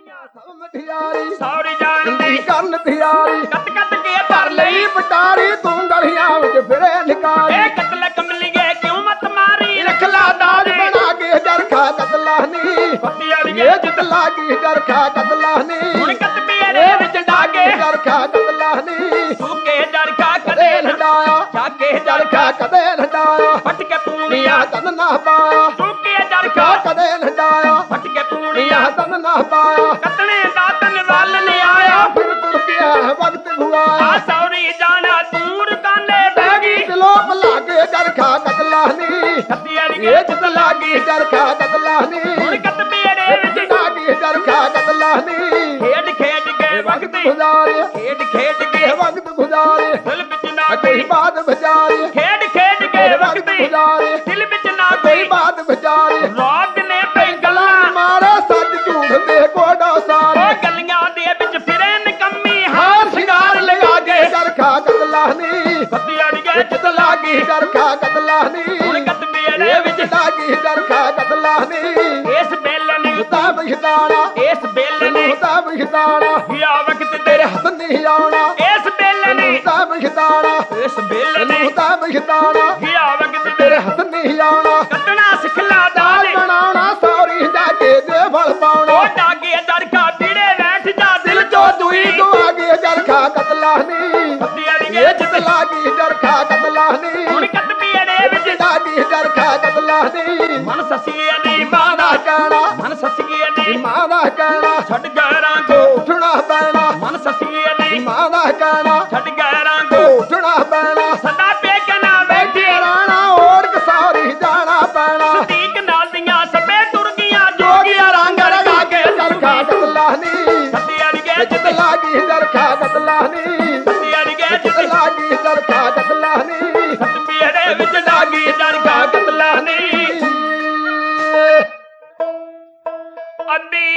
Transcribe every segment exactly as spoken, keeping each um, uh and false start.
ਸਭ ਮਠਿਆਰੀ ਸੌਰੀ ਜਾਣਦੀ ਕਰਨ ਤਿਆਰੀ ਕੱਟ ਕੱਟ ਕੇ ਧਰ ਲਈ ਲਈ ਪਟਾਰੀ ਤੂੰ ਗਲੀਆਂ ਵਿੱਚ ਫਿਰੇ ਨਿਕਾਰੀ ਇਹ ਕਤਲ ਕਮਲੀਏ ਕਿਉਂ ਮਤ ਮਾਰੀ ਰੱਖ ਲਾ ਦਾਜ ਬਣਾ ਕੇ ਜਰਖਾ ਕਤਲਾ ਨੀ ਪੱਤੀ ਵਾਲੀ ਇਹ ਜਿੱਤ ਲਾਗੀ ਜਰਖਾ ਕਤਲਾ ਨੀ ਹੁਣ ਕੱਤ ਪੀੜੇ ਵਿੱਚ ਡਾਕੇ ਜਰਖਾ ਕਤਲਾ ਨੀ ਸੂਕੇ ਜਰਖਾ ਕਦੇ ਕਦੇ ਲਡਾਇਆ ਜਾਕੇ ਜਰਖਾ ਜਰਖਾ ਕਦੇ ਲਡਾਇਆ ਫਟ ਕੇ ਪੂਣੀਆਂ ਨੀਆਂ ਤਨ ਨਾ ਪਾਇਆ ਸੂਕੇ ਜਰਖਾ ਜਰਖਾ ਕਦੇ ਲਡਾਇਆ ਫਟ ਕੇ ਪੂਣੀਆਂ ਨੀਆਂ ਤਨ ਨਾ ਪਾਇਆ ਕੱਤਣੇ ਦਾ ਤਨ ਵੱਲ ਨਹੀਂ ਆਇਆ ਫਿਰ ਤੁਰ ਗਿਆ ਵਕਤ ਗੁਆਇਆ ਆ ਸੌਰੀ ਜਾਣਾ ਦੂਰ ਕਾਨੇ ਬਹਿ ਗਈ ਦਿਲੋਂ ਭਲਾ ਕੇ ਜਰਖਾ ਕਤਲਾ ਨੀ ਪੱਤੀ ਵਾਲੀ ਇਹ ਜਿੱਤ ਲਾਗੀ ਜਰਖਾ ਕਤਲਾ ਨੀ ਹੁਣ ਕੱਤ ਪੀੜੇ ਵਿੱਚ ਲਾਗੀ ਜਰਖਾ ਕਤਲਾ ਨੀ ਖੇਡ ਖੇਡ ਕੇ ਵਕਤ ਗੁਜ਼ਾਰੇ ਖੇਡ ਖੇਡ ਕੇ ਵਕਤ ਗੁਜ਼ਾਰੇ ਦਿਲ ਵਿੱਚ ਨਾ ਕੋਈ ਕੋਈ ਬਾਤ ਵਿਚਾਰੇ ਖੇਡ ਖੇਡ ਕੇ ਵਕਤ ਗੁਜ਼ਾਰੇ ਦਿਲ ਵਿੱਚ ਨਾ ਕੋਈ ਕੋਈ ਬਾਤ ਵਿਚਾਰੇ ਰਾਤ ਨੇ ਕਈ ਗੱਲਾਂ ਮਾਰੇ ਸੱਚ ਝੂਠ ਦੇ ਕੋਡਾ ਸਾਰੇ ਉਹ ਗਲੀਆਂ ਦੇ ਵਿੱਚ ਫਿਰੇ ਨਿਕੰਮੀ ਹਾਂ ਹਾਰ ਸ਼ਿੰਗਾਰ ਲਗਾ ਕੇ ਚਰਖਾ ਕਤਲਾ ਨੀ ਪੱਤੀ ਅੜੀਏ ਜਿੱਤ ਲਾਗੀ ਚਰਖਾ ਕਤਲਾ ਨੀ ਹੁਣ ਕੱਤ ਪੀੜੇ ਇਹ ਵਿੱਚ ਵਿੱਚ ਲਾਗੀ ਚਰਖਾ ਕਤਲਾ ਨੀ ਇਸ ਬੇਲ ਨੇ ਤਾਂ ਬਿਖਤਾਣਾ ਇਸ ਬੇਲ ਨੇ ਤਾਂ ਬਿਖਤਾਣਾ ਗਿਆ ਵਕਤ ਤੇਰੇ ਤੇਰੇ ਹੱਥ ਨਹੀਂ ਆਉਣਾ ਇਸ ਬੇਲ ਨੇ ਤਾਂ ਬਿਖਤਾਣਾ ਇਸ ਬੇਲ ਨੇ ਤਾਂ ਬਿਖਤਾਣਾ ਗਿਆ ਵਕਤ ਤੇਰੇ ਤੇਰੇ ਹੱਥ ਨਹੀਂ ਆਉਣਾ ਕੱਟਣਾ ਸਿਖਲਾ ਦਾਲ ਦਾਲ ਬਣਾਉਣਾ ਸੌਰੀ ਜਾ ਕੇ ਦੇ ਫਲ ਪਾਉਣਾ ਉਹ ਡਾਗੇ ਦਰਖਾ ਪੀੜੇ ਬੈਠ ਜਾ ਦਿਲ ਦਿਲ ਚੋਂ ਦੂਈ ਗਵਾ ਕੇ ਜਰਖਾ ਕਤਲਾ ਨੀ ਪੱਤੀ ਅੜੀਏ ਇਹ ਜਿੱਤ ਲਾਗੀ ਜਰਖਾ ਕਤਲਾ ਨੀ ਹੁਣ ਕੱਤ ਪੀੜੇ ਵਿੱਚ ਲਾਗੀ ਜਰਖਾ ਕਤਲਾ ਨੀ ਮਨ ਸਸੀਏ ਦੀ ਮਾਂ ਦਾ ਕਹਿਣਾ ਮਨ ਸਸੀਏ ਦੀ ਮਾਂ ਦਾ ਕਹਿਣਾ ਛੱਡ ਗੈਰਾਂ ਕੋ ਉੱਠਣਾ ਪੈਣਾ ਮਨ ਸਸੀਏ ਦੀ ਮਾਂ ਦਾ ਕਹਿਣਾ ਛੱਡ ਗੈਰਾਂ ਕੋ ਉੱਠਣਾ ਪੈਣਾ ਸਦਾ ਪੇਕ ਨਾ ਬੈਠੇ ਰਾਣਾ ਓੜਕ ਸੌਰੀ ਜਾਣਾ ਪੈਣਾ ਸਤੀਕ ਨਾਲ ਦੀਆਂ ਸਭੇ ਟੁਰ ਗਈਆਂ ਜੋਗੀਆ ਜੋਗੀਆਂ ਰੰਗ ਲਗਾ ਕੇ ਜਰਖਾ ਕਤਲਾ ਨੀ ਪੱਤੀ ਅੜੀਏ ਜਿੱਤ ਲਾਗੀ ਜਰਖਾ ਕਤਲਾ ਨੀ ਪੱਤੀ ਅੜੀਏ ਜਿੱਤ ਲਾਗੀ ਜਰਖਾ ਕਤਲਾ ਨੀ ਸੱਤ ਪੀੜੇ ਵਿੱਚ ਡਾਗੀ ਦਰਖਾ ਕਤਲਾ ਨਹੀਂ ਅੱਧੀ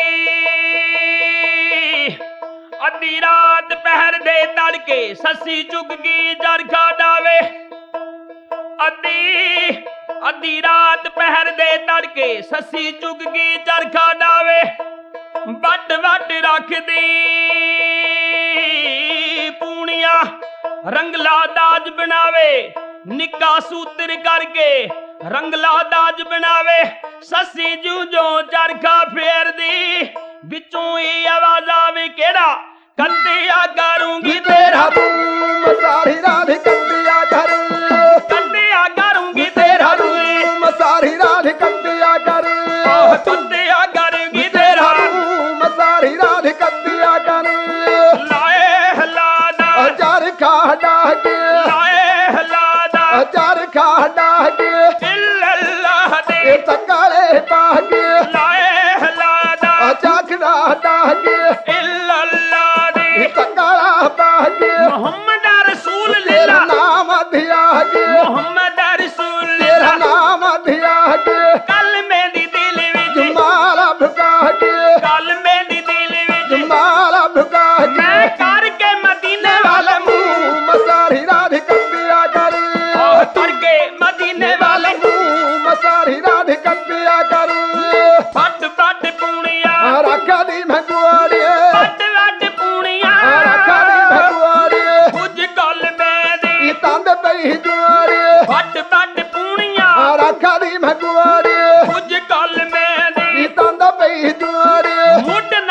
ਅੱਧੀ ਰਾਤ ਪਹਿਰ ਦੇ ਤੜਕੇ ਸੱਸੀ ਚੁੱਕ ਗਈ ਜਰਖਾ ਡਾਵੇ ਅੱਧੀ ਅੱਧੀ ਰਾਤ ਪਹਿਰ ਦੇ ਤੜਕੇ ਸੱਸੀ ਚੁੱਕ ਗਈ ਜਰਖਾ ਡਾਵੇ ਵੱਟ ਵੱਟ ਰੱਖਦੀ ਪੂਣੀਆਂ ਰੰਗਲਾ ਦਾਜ ਬਣਾਵੇ ਨਿੱਕਾ ਸੂਤਰ ਕਰਕੇ ਰੰਗਲਾ ਦਾਜ ਬਣਾਵੇ ਸੱਸੀ ਜੂ ਜੋ ਚਰਖਾ ਫੇਰਦੀ ਵਿੱਚੋਂ ਇਹ ਆਵਾਜ਼ ਆਵੇ ਕਿਹੜਾ ਕੰਦਿਆ ਕਰੂੰਗੀ ਤੇਰਾ ਤੂੰ ਮਸਾਰੀ ਰਾਧ ਕੰਦਿਆ ਕਰ ਕੰਦਿਆ ਕਰੂੰਗੀ ਤੇਰਾ ਤੇਰਾ ਤੂੰ ਮਸਾਰੀ ਰਾਧ ਕੰਦਿਆ ਕਰ ਆਹ ਕੰਦਿਆ ਕਰੂੰਗੀ ਤੇਰਾ ਤੂੰ ਮਸਾਰੀ ਰਾਧ ਕੰਦਿਆ ਕਰ ਲਾਏ ਹਲਾਦਾ ਚਰਖਾ ਡਾ ਕੇ ਲਾਏ ਹਲਾਦਾ ਚਰਖਾ ਡਾ ਕੇ ਇল্লাল্লাਹ ਦੇ ਇਹ ਤਕਾਲੇ ਪਾ ਕੇ ਲਾਏ ਹਲਾਦਾ ਚਾਖੜਾ ਡਾ ਕੇ ਇল্লাল্লাਹ ਦੇ ਇਹ ਤਕਾਲਾ ਪਾ ਕੇ ਮੁਹੰਮਦ ਰਸੂਲ ਤੇਰਾ ਲਿਲਾ ਨਾਮ ਅਧਿਆ ਕੇ ਮੁਹੰਮਦ ਰਸੂਲ ਤੇਰਾ ਲਿਲਾ ਨਾਮ ਅਧਿਆ ਕੇ ਕਲਮੇ ਦੀ ਦਿਲ ਵਿੱਚ ਜਮਾਲ ਭਗਾ ਕੇ ਕਲਮੇ ਦੀ ਦਿਲ ਵਿੱਚ ਜਮਾਲ ਭਗਾ ਮੈਂ ਕੇ ਕਰਕੇ ਮਦੀਨੇ ਵਾਲ ਵਾਲ ਮੂੰਹ ਮਸਾਰੀ ਰਾਧ ਕੰਦਿਆ ਕਰ ਉਹ ਕਰਕੇ ਮਦੀਨੇ ਵਾਲ ਮੂੰਹ ਮਸਾਰੀ ਰਾਧ ਕੰਦਿਆ ਕਰ ਫੱਟ ਫੱਟ ਪੂਣੀਆਂ ਰੱਖਾ ਦੀ ਮਗਵਾੜੀਏ ਫੱਟ ਫੱਟ ਪੂਣੀਆਂ ਰੱਖਾ ਦੀ ਮਗਵਾੜੀਏ ਕੁਝ ਗੱਲ ਮੈਂ ਦੀ ਇਹ ਤੰਦ ਪਈ ਜੁਆੜੀਏ ਫੱਟ ਫੱਟ ਪੂਣੀਆਂ ਰੱਖਾ ਦੀ ਮਗਵਾੜੀਏ ਕੁਝ ਗੱਲ ਮੈਂ ਦੀ ਇਹ ਤੰਦ ਪਈ ਜੁਆੜੀਏ ਮੁੱਢ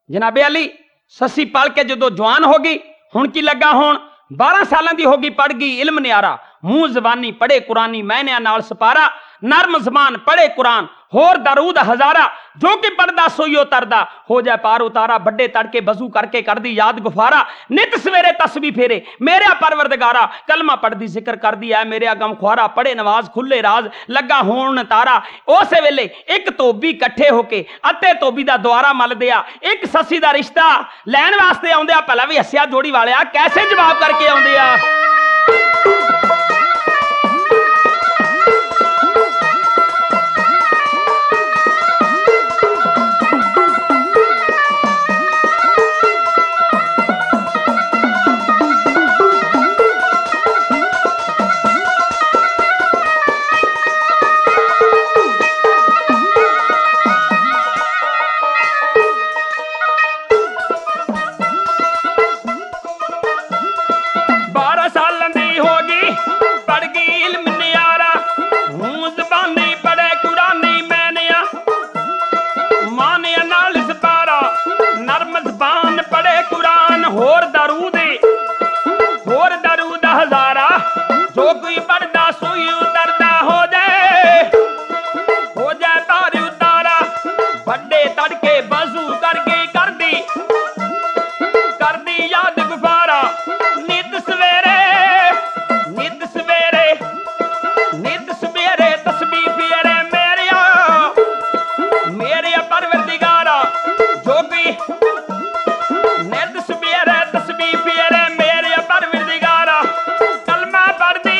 जनाबे अली ससी पल के जो जवान हो गई हुण की लगा होण बारह साल की हो गई पढ़ गई इल्म न्यारा मूह जबानी पढ़े कुरानी मैंने नाल सपारा नरम जबान पढ़े कुरान होर दरूद हजारा जो कि पढ़दा सोई उतरदा हो जाए पार उतारा बड़े तड़के बजू करके कर दी याद गुफारा नित सवेरे तस्बीह फेरे मेरा परवरदिगारा कलमा पढ़दी जिक्र कर दी है मेरे गम खुआरा पढ़े नवाज खुले राज लगा होण तारा उस वेले एक धोबी इकट्ठे होके अते धोबी दा द्वारा मल दिया एक ससी दा रिश्ता लैण वास्ते आउंदे आ पहला भी हस्सिया जोड़ी वाले आ कैसे जवाब करके आउंदे आ होर दरूद होर दरूद हजारा जो कोई पढ़दा सोई उतरदा हो जाए हो जाए तार उतारा बड़े तड़के बजू करके कर दी कर दी याद गुफारा नित सवेरे नित सवेरे नित सवेरे तस्बीह फेरे मेरिया मेरे परवरदिगारा जो कोई नित सवेरे तस्बीह फेरे मेरे परवरदिगारा कलमा पढ़दी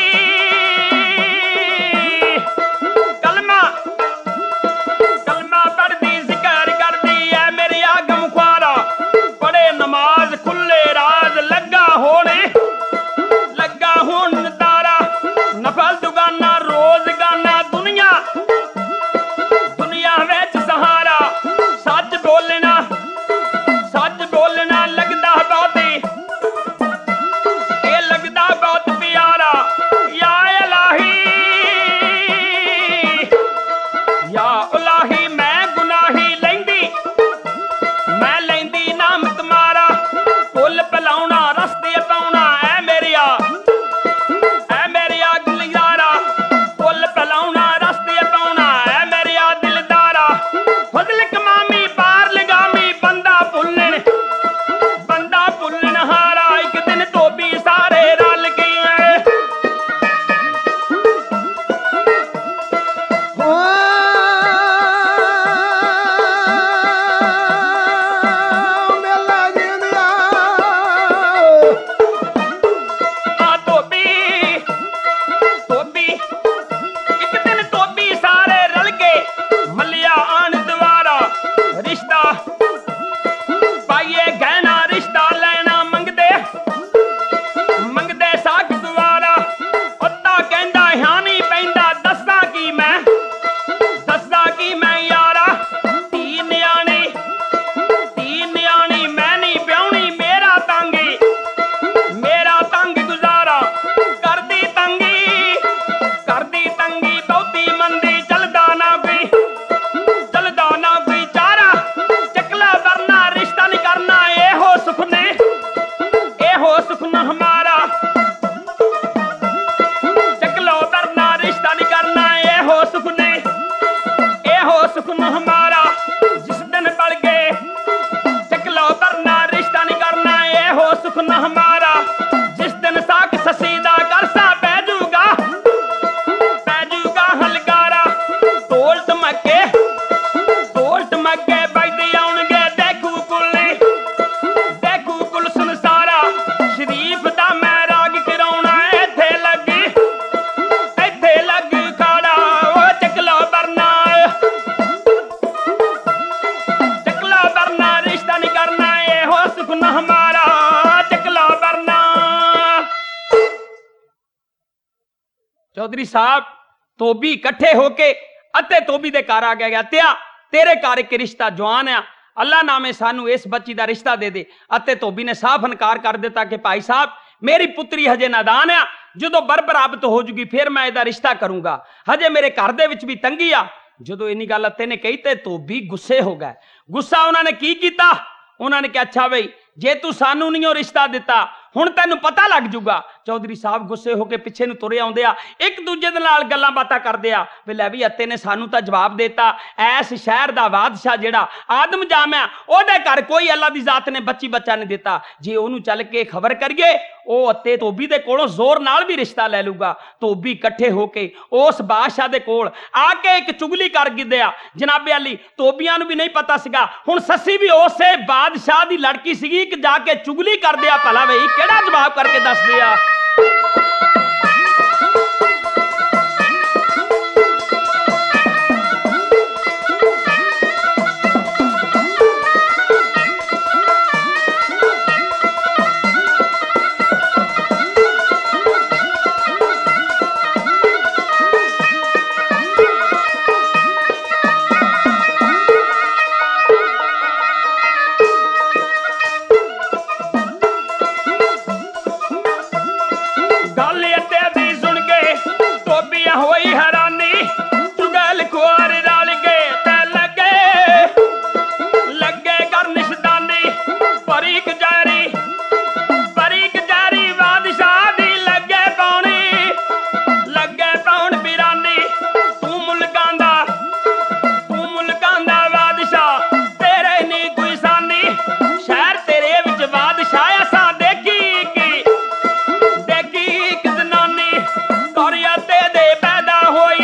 कलमा कलमा पढ़दी जिक्र करदी है मेरे आगम ख्वारा पढ़े नमाज खुले राज लगा होने लगा होन तारा नफल दुगाना रोज गाना दुनिया दुनिया विच सहारा सच बोलना सच बोलना लगदा बहुत ये लगदा बहुत प्यारा या इलाही या इलाही मैं गुनाही लेंदी मैं लेंदी नाम तुम्हारा फुल पलाउना रस्ते पाउना ऐ मेरिया ऐ मेरिया दिलदारा फुल पलाउना रस्ते पाउना ऐ मेरिया दिलदारा फजल कमामी पार लगामी बंदा भुल्लण बंदा भुल्लण हारा एक दिन धोबी सारे रल गए हो मेला जिंदिया आ धोबी धोबी एक दिन धोबी सारे रल गए मलिया आन द्वारा रिश्ता पाइए गहना रिश्ता लेना मंगदे मंगदे साक द्वारा उत्ता कहंदा हाँ नहीं पैंदा दस्सा की मैं दस्सा की मैं यारा धी न्याणी धी न्याणी मैं नहीं ब्याहनी मेरा तंगी मेरा तंग गुजारा कर दी तंगी कर दी तंगी बहुती मंदी चलदा ना कोई चलदा ना कोई चारा चकला वरना रिश्ता नहीं करना ये हो सुखने ये हो सुखन हमारा चकलो वरना रिश्ता नहीं करना ये हो सुखने ये हो सुखन हमारा जिस दिन पड़ गए चकलो वरना रिश्ता नहीं करना ये हो सुखन हमारा जिस दिन साक ससीदा करसा बैजूगा बैजूगा हलकारा तोल तमके तोल तमके बजदी आउणगे देखू कुल्ली देखू कुल संसारा शरीफ दा मैं राग कराउणा इत्थे लगी इत्थे लग खाड़ा ओ चकला वरना चकला वरना रिश्ता नहीं करना ये हो सुखन हमारा चकला वरना चौधरी साहब धोबी इकट्ठे होके अते धोबी दे घर आ गया त्या तेरे घर एक रिश्ता जवान आ अल्लाह नामे सानू इस बच्ची दा रिश्ता दे दे अते धोबी ने साफ इनकार कर दिता कि भाई साहब मेरी पुत्री हजे नादान आ जो बरबराबत हो जूगी फिर मैं इहदा रिश्ता करूंगा हजे मेरे घर दे विच भी तंगी आ जो इन्नी गल अते ने कही ते धोबी गुस्से हो गए गुस्सा उन्होंने की कीता ਉਹਨਾਂ ਨੇ ਕਿਹਾ ਅੱਛਾ ਬਈ ਜੇ ਤੂੰ ਸਾਨੂੰ ਨਹੀਂ ਉਹ ਰਿਸ਼ਤਾ ਦਿੱਤਾ ਹੁਣ ਤੈਨੂੰ ਪਤਾ ਲੱਗ ਜੂਗਾ। ਚੌਧਰੀ ਸਾਹਿਬ ਗੁੱਸੇ ਹੋ ਕੇ ਪਿੱਛੇ ਨੂੰ ਤੁਰੇ ਆਉਂਦੇ ਆ, ਇੱਕ ਦੂਜੇ ਦੇ ਨਾਲ ਗੱਲਾਂ ਬਾਤਾਂ ਕਰਦੇ ਆ ਵੀ ਲੈ ਵੀ ਅੱਤੇ ਨੇ ਸਾਨੂੰ ਤਾਂ ਜਵਾਬ ਦੇਤਾ ਐਸ ਸ਼ਹਿਰ ਦਾ ਬਾਦਸ਼ਾਹ ਜਿਹੜਾ ਆਦਮ ਜਾਮਿਆ ਉਹਦੇ ਘਰ ਕੋਈ ਅੱਲਾ ਦੀ ਜ਼ਾਤ ਨੇ ਬੱਚੀ ਬੱਚਾ ਨਹੀਂ ਦਿੱਤਾ, ਜੇ ਉਹਨੂੰ ਚੱਲ ਕੇ ਖਬਰ ਕਰੀਏ ਉਹ ਅੱਤੇ ਧੋਬੀ ਦੇ ਕੋਲੋਂ ਜ਼ੋਰ ਨਾਲ ਵੀ ਰਿਸ਼ਤਾ ਲੈ ਲੂਗਾ। ਧੋਬੀ ਇਕੱਠੇ ਹੋ ਕੇ ਉਸ ਬਾਦਸ਼ਾਹ ਦੇ ਕੋਲ ਆ ਕੇ ਇੱਕ ਚੁਗਲੀ ਕਰ ਗਿੱਦਿਆ। ਜਨਾਬੇ ਅਲੀ ਧੋਬੀਆਂ ਨੂੰ ਵੀ ਨਹੀਂ ਪਤਾ ਸੀਗਾ, ਹੁਣ ਸੱਸੀ ਵੀ ਉਸੇ ਬਾਦਸ਼ਾਹ ਦੀ ਲੜਕੀ ਸੀਗੀ ਕਿ ਜਾ ਕੇ ਚੁਗਲੀ ਕਰਦੇ ਆ, ਭਲਾ ਬਈ ਕਿਹੜਾ ਜਵਾਬ ਕਰਕੇ ਦੱਸਦੇ ਆ। ਹੋਈ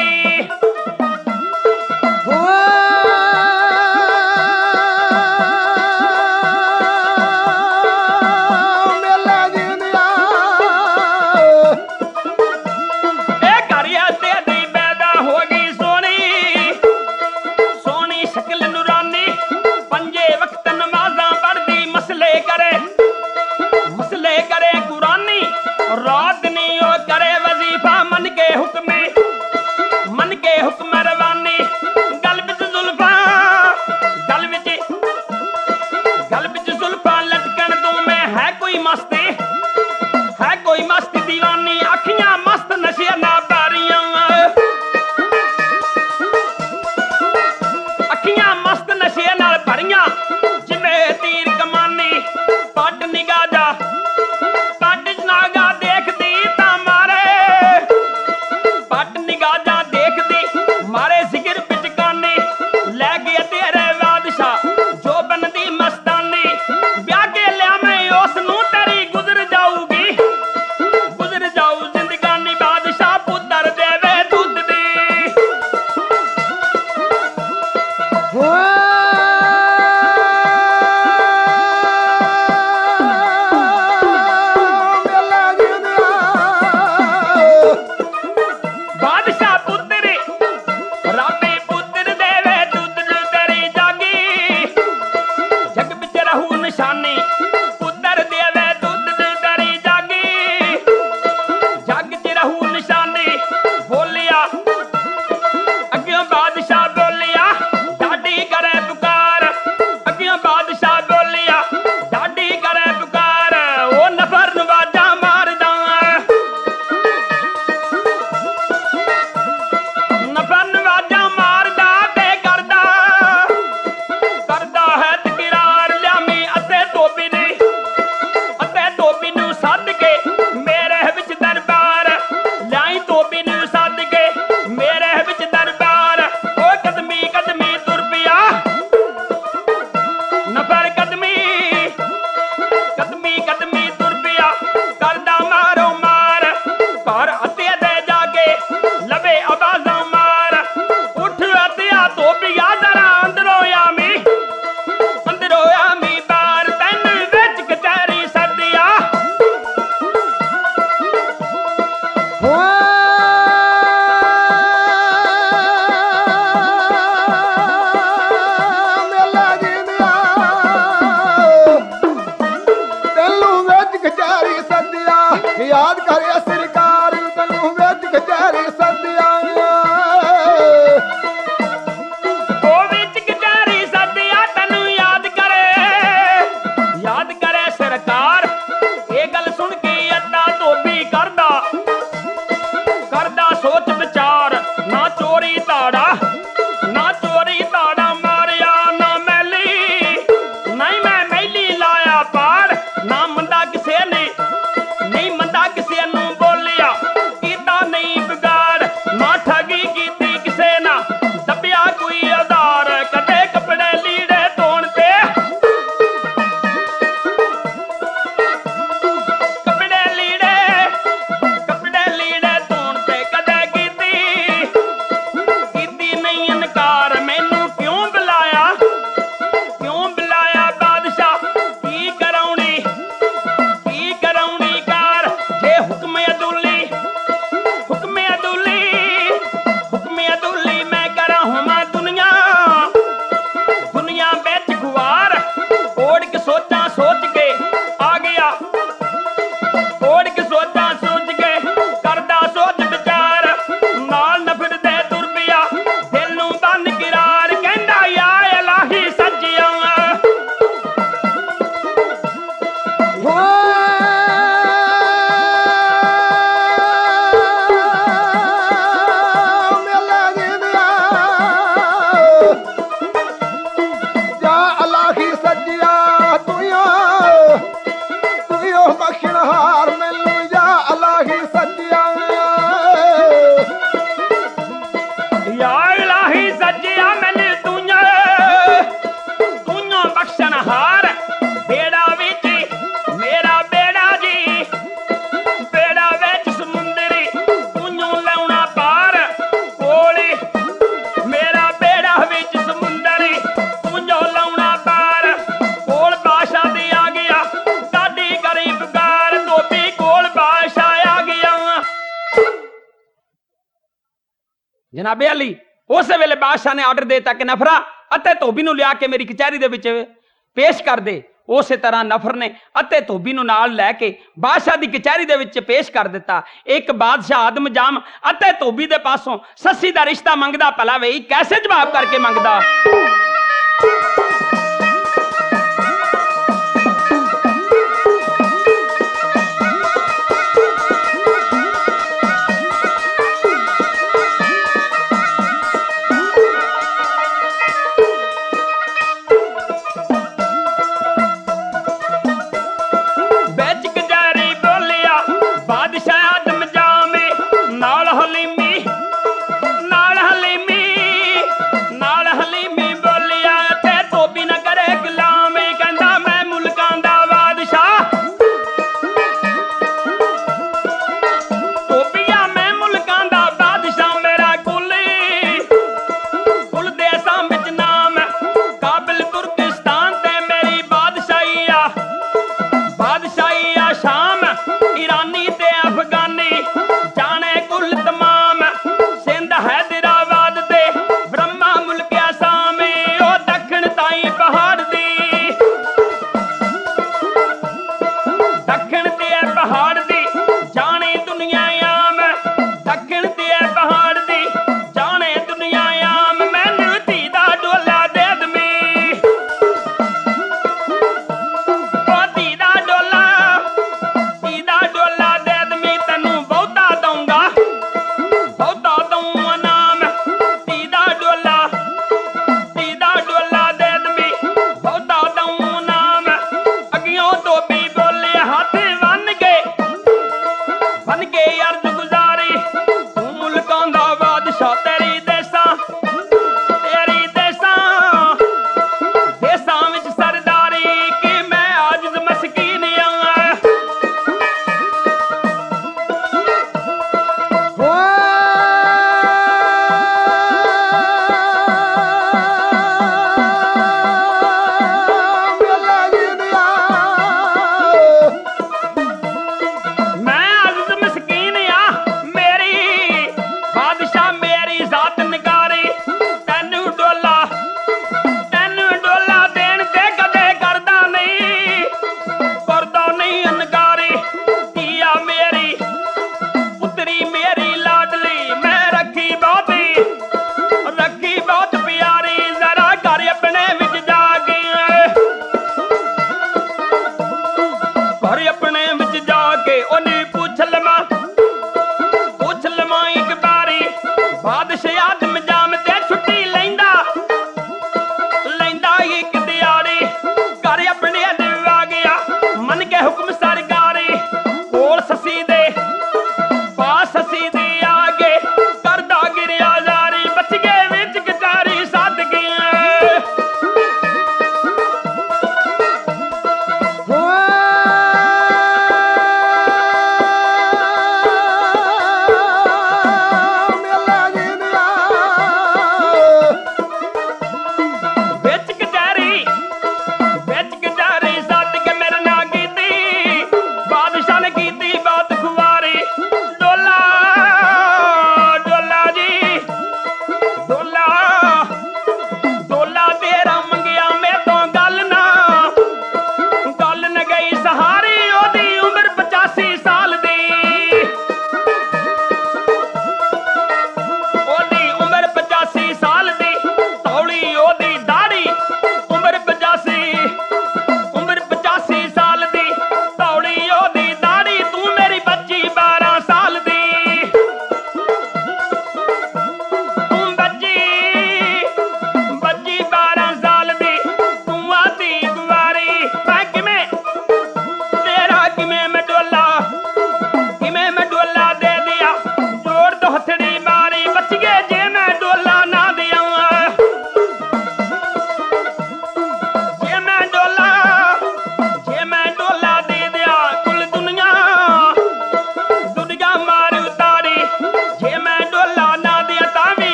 ਜਨਾਬੇ ਅਲੀ ਉਸੇ ਵੇਲੇ ਬਾਦਸ਼ਾਹ ਨੇ ਆਰਡਰ ਦੇਤਾ ਕਿ ਨਫਰਾ ਅਤੇ ਧੋਬੀ ਨੂੰ ਲਿਆ ਕੇ ਮੇਰੀ ਕਚਹਿਰੀ ਦੇ ਵਿੱਚ ਪੇਸ਼ ਕਰ ਦੇ। ਉਸੇ ਤਰ੍ਹਾਂ ਨਫਰ ਨੇ ਅਤੇ ਧੋਬੀ ਨੂੰ ਨਾਲ ਲੈ ਕੇ ਬਾਦਸ਼ਾਹ ਦੀ ਕਚਹਿਰੀ ਦੇ ਵਿੱਚ ਪੇਸ਼ ਕਰ ਦਿੱਤਾ। ਇੱਕ ਬਾਦਸ਼ਾਹ ਆਦਮ ਜਾਮ ਅਤੇ ਧੋਬੀ ਦੇ ਪਾਸੋਂ ਸੱਸੀ ਦਾ ਰਿਸ਼ਤਾ ਮੰਗਦਾ, ਭਲਾ ਵੇ ਕੈਸੇ ਜਵਾਬ ਕਰਕੇ ਮੰਗਦਾ।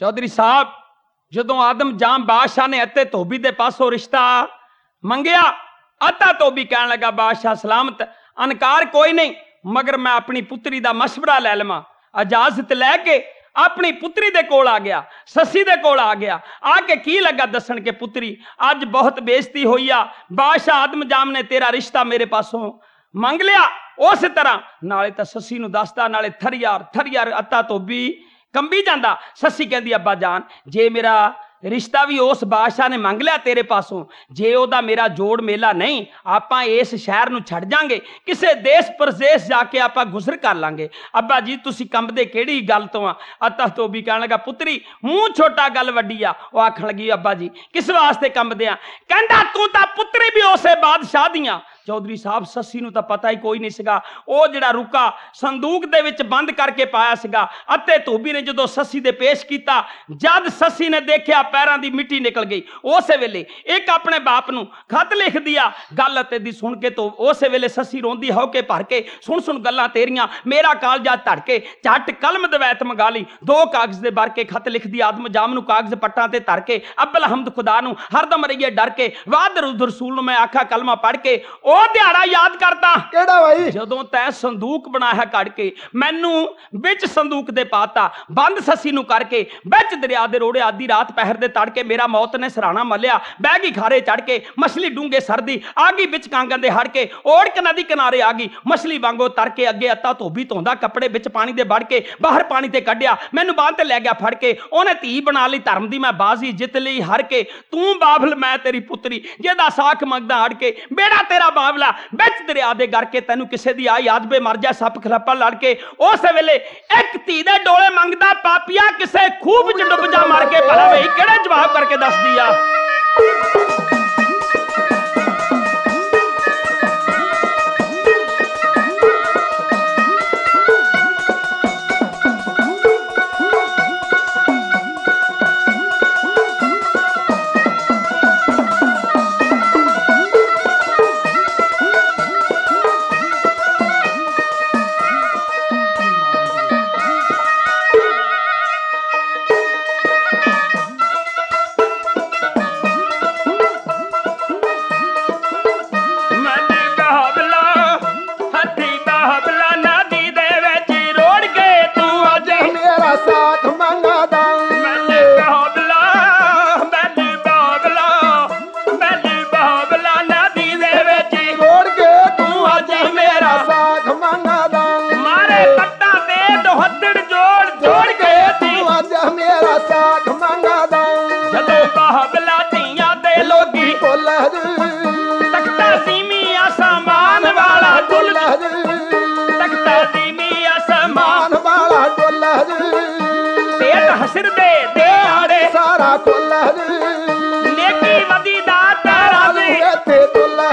ਚੌਧਰੀ ਸਾਹਿਬ ਜਦੋਂ ਆਦਮ ਜਾਮ ਬਾਦਸ਼ਾਹ ਨੇ ਅਤੇ ਧੋਬੀ ਦੇ ਪਾਸੋਂ ਰਿਸ਼ਤਾ ਮੰਗਿਆ, ਅਤਾ ਧੋਬੀ ਕਹਿਣ ਲੱਗਾ ਬਾਦਸ਼ਾਹ ਸਲਾਮਤ, ਅਨਕਾਰ ਕੋਈ ਨਹੀਂ, ਮਗਰ ਮੈਂ ਆਪਣੀ ਪੁੱਤਰੀ ਦਾ ਮਸ਼ਵਰਾ ਲੈ ਲਵਾਂ। ਇਜਾਜ਼ਤ ਲੈ ਕੇ ਆਪਣੀ ਪੁੱਤਰੀ ਦੇ ਕੋਲ ਆ ਗਿਆ, ਸੱਸੀ ਦੇ ਕੋਲ ਆ ਗਿਆ। ਆ ਕੇ ਕੀ ਲੱਗਾ ਦੱਸਣ ਕੇ ਪੁੱਤਰੀ ਅੱਜ ਬਹੁਤ ਬੇਇੱਜ਼ਤੀ ਹੋਈ ਆ, ਬਾਦਸ਼ਾਹ ਆਦਮ ਜਾਮ ਨੇ ਤੇਰਾ ਰਿਸ਼ਤਾ ਮੇਰੇ ਪਾਸੋਂ ਮੰਗ ਲਿਆ। ਉਸ ਤਰ੍ਹਾਂ ਨਾਲੇ ਤਾਂ ਸੱਸੀ ਨੂੰ ਦੱਸਦਾ, ਨਾਲੇ ਥਰੀਆਰ ਥਰੀਆਰ ਅਤਾ ਧੋਬੀ ਕੰਬੀ ਜਾਂਦਾ। ਸੱਸੀ ਕਹਿੰਦੀ ਅੱਬਾ ਜਾਨ ਜੇ ਮੇਰਾ ਰਿਸ਼ਤਾ ਵੀ ਉਸ ਬਾਦਸ਼ਾਹ ਨੇ ਮੰਗ ਲਿਆ ਤੇਰੇ ਪਾਸੋਂ, ਜੇ ਉਹਦਾ ਮੇਰਾ ਜੋੜ ਮੇਲਾ ਨਹੀਂ, ਆਪਾਂ ਇਸ ਸ਼ਹਿਰ ਨੂੰ ਛੱਡ ਜਾਾਂਗੇ, ਕਿਸੇ ਦੇਸ਼ ਪ੍ਰਦੇਸ਼ ਜਾ ਕੇ ਆਪਾਂ ਗੁਜ਼ਰ ਕਰ ਲਾਂਗੇ। ਅੱਬਾ ਜੀ ਤੁਸੀਂ ਕੰਬਦੇ ਕਿਹੜੀ ਗੱਲ ਤੋਂ ਆ? ਅਤਾ ਧੋਬੀ ਕਹਿਣ ਲੱਗਾ ਪੁੱਤਰੀ ਮੂੰਹ ਛੋਟਾ ਗੱਲ ਵੱਡੀ ਆ। ਉਹ ਆਖਣ ਲੱਗੀ ਅੱਬਾ ਜੀ ਕਿਸ ਵਾਸਤੇ ਕੰਬਦੇ ਆ? ਕਹਿੰਦਾ ਤੂੰ ਤਾਂ ਪੁੱਤਰੀ ਵੀ ਉਸੇ ਬਾਦਸ਼ਾਹ ਦੀਆਂ। ਚੌਧਰੀ ਸਾਹਿਬ ਸੱਸੀ ਨੂੰ ਤਾਂ ਪਤਾ ਹੀ ਕੋਈ ਨਹੀਂ ਸੀਗਾ, ਉਹ ਜਿਹੜਾ ਰੁਕਾ ਸੰਦੂਕ ਦੇ ਵਿੱਚ ਬੰਦ ਕਰਕੇ ਪਾਇਆ ਸੀਗਾ। ਅਤੇ ਧੋਬੀ ਨੇ ਜਦੋਂ ਸੱਸੀ ਦੇ ਪੇਸ਼ ਕੀਤਾ, ਜਦ ਸੱਸੀ ਨੇ ਦੇਖਿਆ ਪੈਰਾਂ ਦੀ ਮਿੱਟੀ ਨਿਕਲ ਗਈ। ਉਸੇ ਵੇਲੇ ਇੱਕ ਆਪਣੇ ਬਾਪ ਨੂੰ ਖਤ ਲਿਖਦੀ ਆ ਗੱਲ ਅਤੇ ਦੀ ਸੁਣ ਕੇ ਤੋਂ ਉਸੇ ਵੇਲੇ ਸੱਸੀ ਰੋਂਦੀ ਹੋ ਕੇ ਭਰ ਕੇ ਸੁਣ ਸੁਣ ਗੱਲਾਂ ਤੇਰੀਆਂ, ਮੇਰਾ ਕਾਲਜਾ ਧੜ ਕੇ ਝੱਟ ਕਲਮ ਦਵੈਤ ਮੰਗਾ ਲਈ। ਦੋ ਕਾਗਜ਼ ਦੇ ਭਰ ਕੇ ਖਤ ਲਿਖਦੀ ਆਦਮ ਜਾਮ ਨੂੰ ਕਾਗਜ਼ ਪੱਟਾਂ ਤੇ ਧਰ ਕੇ, ਅੱਬਲ ਹਮਦ ਖੁਦਾ ਨੂੰ ਹਰਦਮ ਰਹੀਏ ਡਰ ਕੇ, ਵਾਦ ਰਸੂਲ ਨੂੰ ਮੈਂ ਆਖਾ ਕਲਮਾ ਪੜ ਕੇ। ਉਹ ਦਿਹਾੜਾ ਯਾਦ ਕਰਦਾ ਕਿਹੜਾ ਭਾਈ? ਜਦੋਂ ਤੈਂ ਸੰਦੂਕ ਬਣਾਇਆ ਕੱਢ ਕੇ ਮੈਨੂੰ ਵਿੱਚ ਸੰਦੂਕ ਦੇ ਪਾਤਾ, ਬੰਦ ਸੱਸੀ ਨੂੰ ਕਰਕੇ ਵਿੱਚ ਦਰਿਆ ਦੇ ਰੋੜੇ ਆਦੀ ਰਾਤ ਪਹਿਰ ਦੇ ਤੜ ਕੇ ਮੇਰਾ ਮੌਤ ਨੇ ਸਰਾਣਾ ਮਲਿਆ। ਬਹਿ ਗਈ ਖਾਰੇ ਚੜ ਕੇ ਮਛਲੀ ਡੂੰਗੇ ਸਰਦੀ, ਆ ਗਈ ਵਿੱਚ ਕਾਂਗਾਂ ਦੇ ਹੜ ਕੇ, ਓੜ ਕੇ ਨਦੀ ਕਿਨਾਰੇ ਆ ਗਈ ਮਛਲੀ ਵਾਂਗੋ ਤਰ ਕੇ। ਅੱਗੇ ਅਤਾ ਧੋਬੀ ਧੋਂਦਾ ਕੱਪੜੇ ਵਿੱਚ ਪਾਣੀ ਦੇ ਵੜ ਕੇ ਬਾਹਰ ਪਾਣੀ ਤੇ ਕੱਢਿਆ, ਮੈਨੂੰ ਬਾਂਹ ਤੇ ਲੈ ਗਿਆ ਫੜ ਕੇ। ਉਹਨੇ ਧੀ ਬਣਾ ਲਈ ਧਰਮ ਦੀ, ਮੈਂ ਬਾਜ਼ੀ ਜਿੱਤ ਲਈ ਹਰ ਕੇ। ਤੂੰ ਬਾਬਲ ਮੈਂ ਤੇਰੀ ਪੁੱਤਰੀ, ਜਿਹਦਾ ਸਾਖ ਮੰਗਦਾ ਹੜ ਕੇ, ਬੇੜਾ ਤੇਰਾ ਬਾਬਲਾ ਵਿੱਚ ਦਰਿਆ ਦੇ ਗਰ ਕੇ। ਤੈਨੂੰ ਕਿਸੇ ਦੀ ਆ ਯਾਦ ਬੇ ਮਰ ਜਾ ਸੱਪ ਖਲੱਪਾ ਲੜ ਕੇ। ਉਸ ਵੇਲੇ ਇੱਕ ਧੀ ਦੇ ਡੋਲੇ ਮੰਗਦਾ ਪਾਪੀਆ, ਕਿਸੇ ਖੂਹ ਵਿੱਚ ਡੁੱਬ ਜਾ ਮਰ ਕੇ। ਭਲਾ ਵੇ ਕਿਹੜੇ ਜਵਾਬ ਕਰਕੇ ਦੱਸਦੀ ਆ? ਹਸਰ ਦੇ ਦਿਹਾੜੇ ਸਾਰਾ ਖੁੱਲਾ ਨੇਕੀ ਵਦੀ ਦਾ ਤਾਰਾ ਦੇ ਇੱਥੇ ਤੁੱਲਾ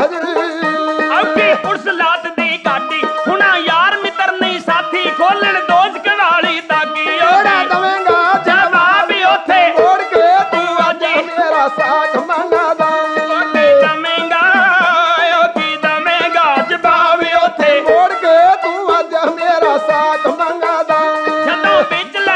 ਔਖੀ ਪੁਰਸ ਲਾਤ ਦੀ ਕਾਟੀ, ਹੁਣਾ ਯਾਰ ਮਿੱਤਰ ਨਹੀਂ ਸਾਥੀ, ਖੋਲਣ ਦੋਜਕ ਵਾਲੀ ਤਾਕੀ। ਜਿਹੜਾ ਦਵੇਂਗਾ ਜਵਾਬ ਉੱਥੇ ਮੋੜ ਕੇ ਤੂੰ ਅੱਜ ਮੇਰਾ ਸਾਥ ਮੰਗਦਾ। ਦਵੇਂਗਾ ਉਹ ਕੀ ਦਵੇਂਗਾ ਜਵਾਬ ਉੱਥੇ ਮੋੜ ਕੇ ਤੂੰ ਅੱਜ ਮੇਰਾ ਸਾਥ ਮੰਗਦਾ। ਜਦੋਂ ਵਿੱਚ ਲੈ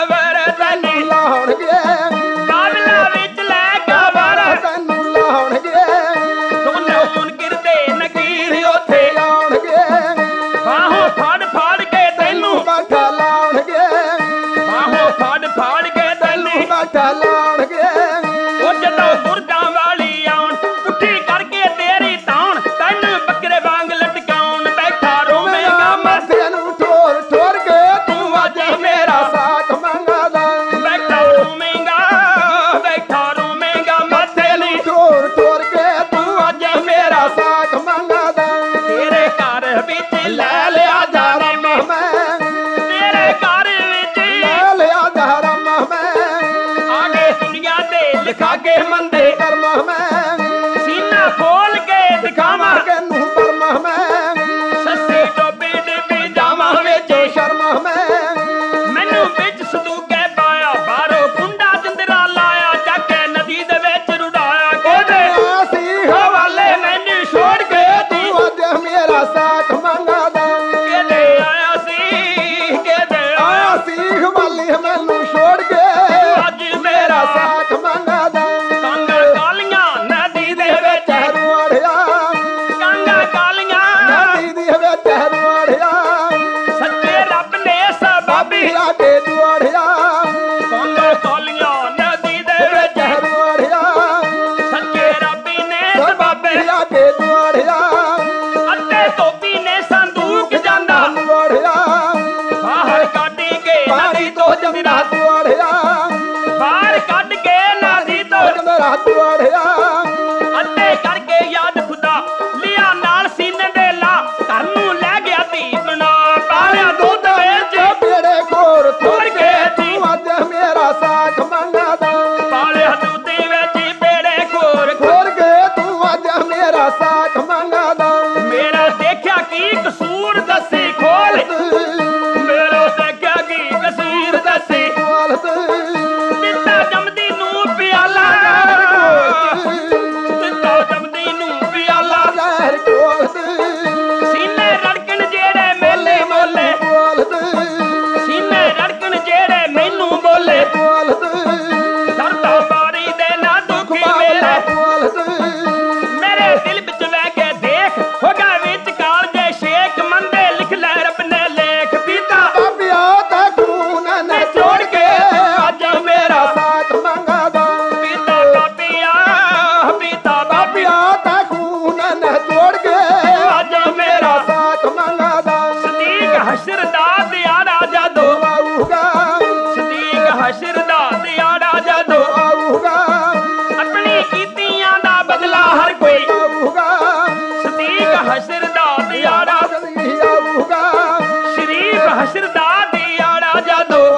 ਲਾਉਣਗੇ ਬਾਬਲਾ ਵਿੱਚ ਲੈ ਕਬਰ ਤੈਨੂੰ ਲਾਉਣਗੇ, ਦੋਨੋਂ ਗਿਰਦੇ ਨਕੀਰ ਉੱਥੇ ਲਾਉਣਗੇ, ਬਾਹੋਂ ਫੜ ਫੜ ਕੇ ਤੈਨੂੰ ਬਾਠਾ ਲਾਉਣਗੇ, ਬਾਹੋਂ ਫੜ ਫੜ ਕੇ ਤੈਨੂੰ ਬਾਠਾ ਲਾਉਣਗੇ। ਉਹ ਜਦੋਂ ਗੁਰਦਾਂ ਵਾਲੀ ਆਉਣ ਪੁੱਠੀ ਕਰਕੇ ਤੇਰੀ ਤਾਉਣ, ਤੈਨੂੰ ਬੱਕਰੇ ਵਾਂਗ ਲਟਕਾਉਣ, ਬੈਠਾ ਰੋਵੇਂਗਾ ਮੱਥੇ ਨੂੰ ਠੋਰ ਠੋਰ ਕੇ ਤੂੰ ਅੱਜ ਮੇਰਾ ਸਾਥ ਮੰਗਦਾ। ਠੋਰ ਠੋਰ ਕੇ ਤੂੰ ਅੱਜ ਮੇਰਾ ਸਾਥ ਮੰਗਦਾ। ਤੇਰੇ ਘਰ ਵਿੱਚ ਲੈ ਲਿਆ ਧਰਮ ਮੈਂ, ਤੇਰੇ ਘਰ ਵਿੱਚ ਲੈ ਲਿਆ ਧਰਮ ਮੈਂ, ਆਗੇ ਦੁਨੀਆ ਤੇ ਲਿਖਾ ਕੇ ਮੰਦੇ ਕਰਮ ਮੈਂ, ਸੀਨਾ ਖੋਲ ਕੇ ਦਿਖਾਵਾਂ ਕਿਨੂੰ ਪਰਮ ਮੈਂ, ਸੱਸੀ ਡੋਬੀ ਡਿੱਬੀ ਜਾਵਾਂ ਵਿੱਚ ਸ਼ਰਮ ਮੈਂ, ਮੈਨੂੰ ਵਿੱਚ ਸੰਦੂਕੇ ਪਾਇਆ, ਬਾਹਰੋਂ ਕੁੰਡਾ ਜੰਦਰਾ ਲਾਇਆ, ਜਾ ਕੇ ਨਦੀ ਦੇ ਵਿੱਚ ਰੁੜਾਇਆ। ਕੋਦੇ ਆਸੀ ਹਵਾਲੇ ਮੈਨੂੰ ਛੋੜ ਕੇ ਤੂੰ ਅੱਜ ਮੇਰਾ ਸਾਥ ਮੰਗਦਾ। ਕਿਹਦੇ ਆਇਆ ਸੀ ਕਿਹਦੇ ਆਇਆ ਆਸੀ ਹਵਾਲੇ ਮੈਨੂੰ ਛੋੜ ਕੇ ਦੀ ਆ ਕੇ ਦੁਆੜਿਆ ਕਾਂਗਾ ਕਾਲੀਆਂ ਨਦੀ ਦੇ ਵਿੱਚ ਜ਼ਹਿਰ ਵਾੜਿਆ ਸੱਚੇ ਰੱਬੀ ਨੇ ਸਬਾਬੇ ਆ ਕੇ ਦੁਆੜਿਆ ਅੱਤੇ ਧੋਬੀ ਨੇ ਸੰਦੂਕ ਜਾਂਦਾ ਦੁਆੜਿਆ ਬਾਹਰ ਕੱਢ ਕੇ ਨਦੀ ਤੋਂ ਜੰਦਾ ਦੁਆੜਿਆ ਬਾਹਰ ਕੱਢ ਕੇ ਨਦੀ ਤੋਂ ਮੇਰਾ ਦੁਆੜਿਆ ਅੱਤੇ ਕਰਕੇ ਯਾਦ ਖੁਦਾ ਲਿਆ ਨਾਲ ਸੀਨੇ ਦੇ ਲਾ ਘਰ ਨੂੰ ਲੈ ਗਿਆ ਧੀ ਬਣਾ ਪਾਲਿਆ ਦੁੱਧ ਵਿੱਚ ਬੇੜੇ ਕੋਰ ਤੁਰ ਕੇ ਤੂੰ ਅੱਜ ਮੇਰਾ ਸਾਖ ਮੰਗਦਾ ਪਾਲਿਆ ਦੁੱਧ ਵਿੱਚ ਬੇੜੇ ਖੋਰ ਖੋਰ ਕੇ ਤੂੰ ਅੱਜ ਮੇਰਾ ਸਾਖ ਮੰਗਦਾ ਮੇਰਾ ਦੇਖਿਆ ਕੀ ਕਸੂਰ ਦੱਸੀ ਖੋਲ ਮੇਰਾ ਦੇਖਿਆ ਕੀ ਕਸੂਰ ਦੱਸੀ ਦਿੱਤਾ ਜੰਮਦੀ ਨੂੰ ਪਿਆਲਾ ਦਿੱਤਾ ਜੰਮਦੀ ਨੂੰ ਪਿਆਲਾ ਜ਼ਹਿਰ ਕੋਲ ਸੀਨੇ ਰੜਕਣ ਜਿਹੜੇ ਮੇਲੇ ਮੋਲੇ ਸੀਨੇ ਰੜਕਣ ਜਿਹੜੇ ਮੈਨੂੰ ਬੋਲੇ ਦਰਦਾ ਬਾਰੀ ਦੇ ਨਾ ਦੁਖੀ ਵੇਲੇ ਮੇਰੇ ਦਿਲ ਵਿੱਚ ਲੈ ਕੇ ਦੇਖ ਹੋ ਗਿਆ ਵਿੱਚ ਕਾਲ ਜੇ ਸ਼ੇਖ ਮੰਦੇ ਲਿਖ ਲੈ ਰੱਬ ਨੇ ਲੇਖ ਪੀਤਾ ਬਾਬਿਆ ਤਾਂ ਖੂਨ ਨੇ ਜੋੜ ਕੇ ਅੱਜ ਮੇਰਾ ਸਾਖ ਮੰਗਦਾ ਪੀਤਾ ਬਾਬਿਆ ਪੀਤਾ ਬਾਬਿਆ ਬਾਬਿਆ ਤਾਂ ਖੂਨ ਨੇ ਜੋੜ ਕੇ ਅੱਜ ਮੇਰਾ ਸਾਖ ਮੰਗਦਾ ਸਦੀਕ ਹਸ਼ਰ ਦਾ ਦਿਹਾੜਾ ਜਦੋਂ ਆਊਗਾ ਸਦੀਕ ਹਸ਼ਰ ਦਾ ਦਿਹਾੜਾ ਜਦੋਂ ਆਊਗਾ ਆਪਣੀ ਕੀਤੀਆਂ ਦਾ ਬਦਲਾ ਹਰ ਕੋਈ ਆਊਗਾ ਸਦੀਕ ਹਸ਼ਰ ਦਾ ਦਿਹਾੜਾ ਜਲਦੀ ਆਊਗਾ ਸ਼ਰੀਫ ਹਸ਼ਰ ਦਾ ਦਿਹਾੜਾ ਜਦੋਂ